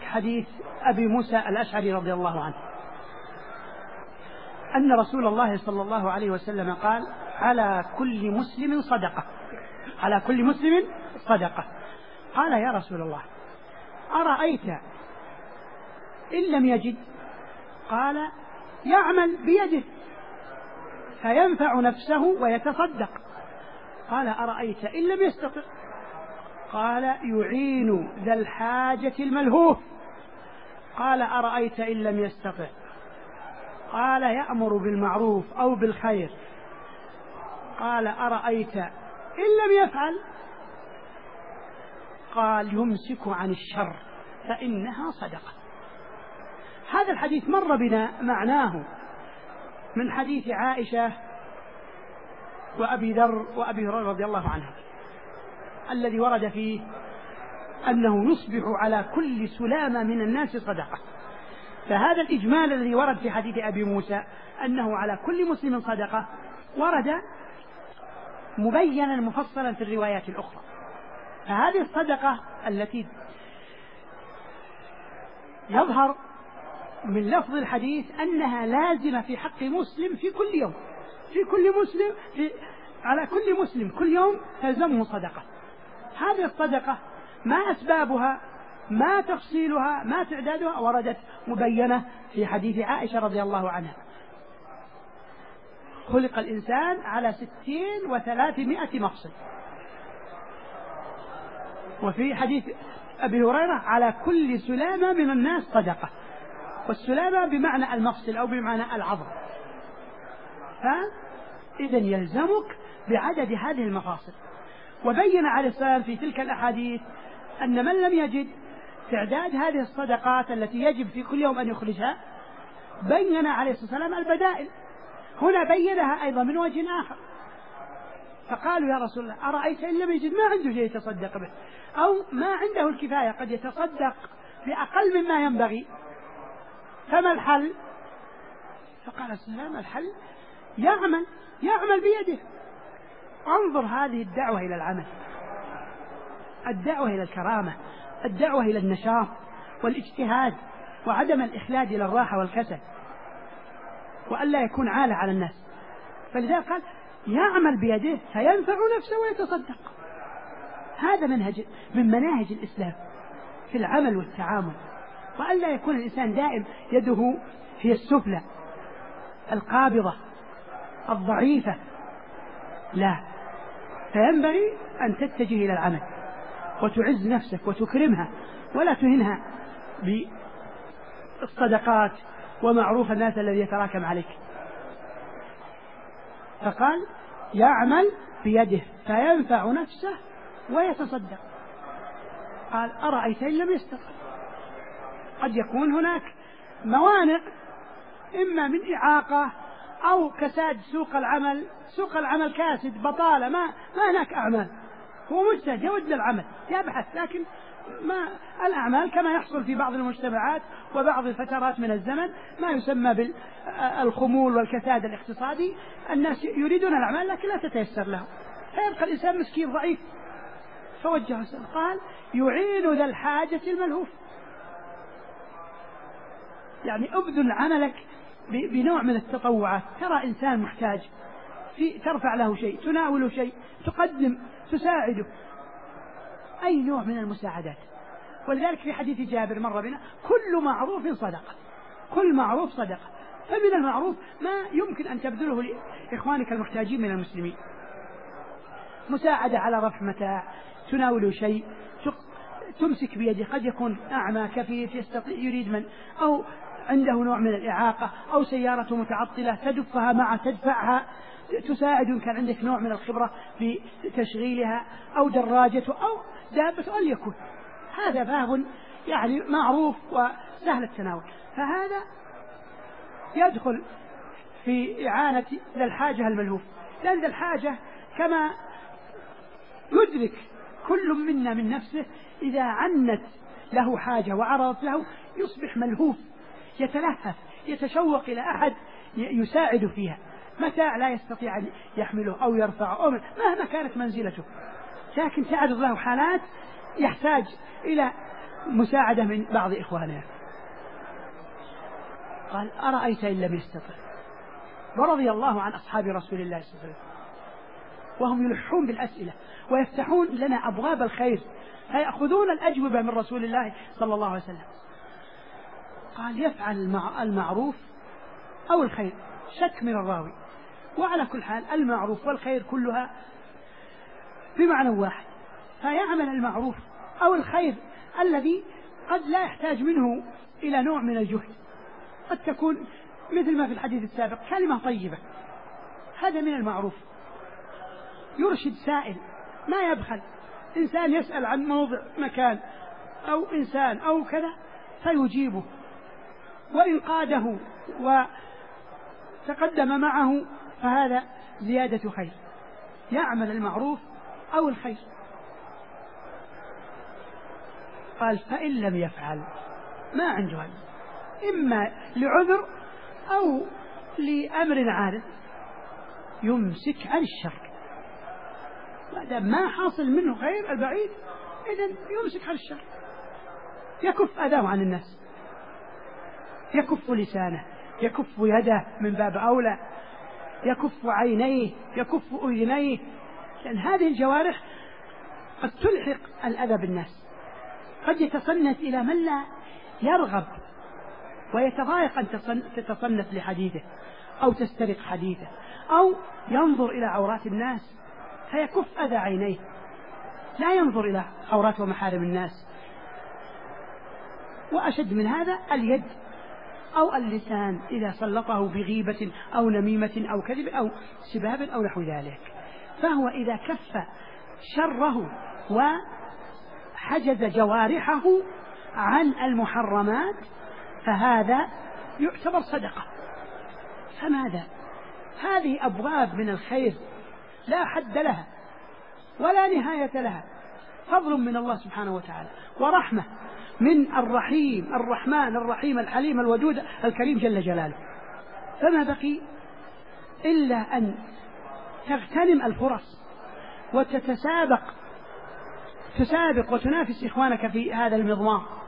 حديث أبي موسى الأشعري رضي الله عنه أن رسول الله صلى الله عليه وسلم قال: على كل مسلم صدقة، على كل مسلم صدقة. قال: يا رسول الله أرأيت إن لم يجد؟ قال: يعمل بيده فينفع نفسه ويتصدق. قال: أرأيت إن لم يستطع؟ قال: يعين ذا الحاجة الملهوف. قال: أرأيت إن لم يستطع؟ قال: يأمر بالمعروف أو بالخير. قال: أرأيت إن لم يفعل؟ قال: يمسك عن الشر فإنها صدقة. هذا الحديث مر بنا معناه من حديث عائشة وأبي ذر وأبي هريرة رضي الله عنهم، الذي ورد فيه أنه يصبح على كل سلامة من الناس صدقة. فهذا الإجمال الذي ورد في حديث أبي موسى أنه على كل مسلم صدقة ورد مبينا مفصلا في الروايات الأخرى. فهذه الصدقة التي يظهر من لفظ الحديث أنها لازمة في حق مسلم في كل يوم، في كل مسلم على كل مسلم كل يوم تلزمه صدقة. هذه الصدقة ما أسبابها، ما تفصيلها، ما تعدادها، وردت مبينة في حديث عائشة رضي الله عنها: خلق الإنسان على 63 مفصل. وفي حديث أبي هريرة: على كل سلامة من الناس صدقة. والسلامة بمعنى المفصل أو بمعنى العظم. فإذا يلزمك بعدد هذه المفاصل. وبين عليه السلام في تلك الأحاديث أن من لم يجد تعداد هذه الصدقات التي يجب في كل يوم أن يخرجها، بين عليه الصلاة والسلام البدائل. هنا بينها أيضا من وجه آخر، فقالوا: يا رسول الله أرأيت إن لم يجد؟ ما عنده شيء يتصدق به، أو ما عنده الكفاية، قد يتصدق بأقل مما ينبغي، فما الحل؟ فقال السلام: الحل يعمل بيده. انظر هذه الدعوة إلى العمل، الدعوة إلى الكرامة، الدعوة إلى النشاط والاجتهاد وعدم الإخلاد إلى الراحة والكسل، وألا يكون عالة على الناس. فلذلك قال: يعمل بيده فينفع نفسه ويتصدق. هذا منهج من مناهج الإسلام في العمل والتعامل، وألا يكون الإنسان دائم يده هي السفلى القابضة الضعيفة، لا، فينبغي أن تتجه إلى العمل وتعز نفسك وتكرمها ولا تهنها بالصدقات ومعروف الناس الذي يتراكم عليك. فقال: يعمل بيده فينفع نفسه ويتصدق. قال: أرأيت إن لم يستطع؟ قد يكون هناك موانع، إما من إعاقة أو كساد سوق العمل كاسد، بطالة، ما هناك أعمال، هو مجتهد يود للعمل يبحث، لكن ما الأعمال كما يحصل في بعض المجتمعات وبعض الفترات من الزمن ما يسمى بالخمول والكساد الاقتصادي، الناس يريدون الأعمال لكن لا تتيسر لهم، فيبقى الإنسان مسكين ضعيف. فوجه السلام قال: يعين ذا الحاجة الملهوف، يعني ابذل عملك بنوع من التطوعات. ترى إنسان محتاج ترفع له شيء، تناوله شيء، تقدم، تساعده، أي نوع من المساعدات. ولذلك في حديث جابر مر بنا: كل معروف صدقة، كل معروف صدقة. فمن المعروف ما يمكن أن تبذله لإخوانك المحتاجين من المسلمين، مساعدة على رفع متاع، تناوله شيء، تمسك بيده، قد يكون أعمى كفيف يستطيع يريد من، أو عنده نوع من الإعاقة، أو سيارته متعطلة تدفها معه تدفعها، تساعد إن كان عندك نوع من الخبرة في تشغيلها، أو دراجته أو دابته أن يكون. هذا باب يعني معروف وسهل التناول، فهذا يدخل في إعانة ذا الحاجة الملهوف. لأن ذا الحاجة كما يدرك كل منا من نفسه إذا عنت له حاجة وعرضت له يصبح ملهوف، يتلهف، يتشوق إلى أحد يساعد فيها. متاع لا يستطيع أن يحمله أو يرفعه أو مهما كانت منزلته، لكن تعرض له حالات يحتاج إلى مساعدة من بعض إخوانه. قال أرأيت إن لم يستطع. ورضي الله عن أصحاب رسول الله صلى الله عليه وسلم وهم يلحون بالأسئلة ويفتحون لنا أبواب الخير فيأخذون الأجوبة من رسول الله صلى الله عليه وسلم. قال يفعل المعروف أو الخير، شك من الراوي. وعلى كل حال المعروف والخير كلها بمعنى واحد، فيعمل المعروف أو الخير الذي قد لا يحتاج منه إلى نوع من الجهد، قد تكون مثل ما في الحديث السابق كلمة طيبة، هذا من المعروف. يرشد سائل ما يبخل، إنسان يسأل عن موضع مكان أو إنسان أو كذا فيجيبه، وإن قاده وتقدم معه فهذا زيادة خير. يعمل المعروف أو الخير. قال فإن لم يفعل ما عنده هذا، إما لعذر أو لأمر عارض، يمسك عن الشر. ما حاصل منه خير البعيد إذن يمسك عن الشر، يكف أذاه عن الناس، يكف لسانه، يكف يده من باب أولى، يكف عينيه، يكف أذنيه، لأن هذه الجوارح قد تلحق الأذى بالناس، قد يتصنت إلى من لا يرغب ويتضايق أن تتصنت لحديثه أو تسترق حديثه أو ينظر إلى عورات الناس فيكف أذى عينيه، لا ينظر إلى عورات ومحارم الناس. وأشد من هذا اليد أو اللسان إذا سلطه بغيبة أو نميمة أو كذب أو سباب أو نحو ذلك، فهو إذا كف شره وحجز جوارحه عن المحرمات فهذا يعتبر صدقة. فماذا؟ هذه أبواب من الخير لا حد لها ولا نهاية لها، فضل من الله سبحانه وتعالى ورحمة من الرحيم الرحمن الرحيم الحليم الودود الكريم جل جلاله. فما بقي إلا أن تغتنم الفرص وتتسابق وتنافس إخوانك في هذا المضمار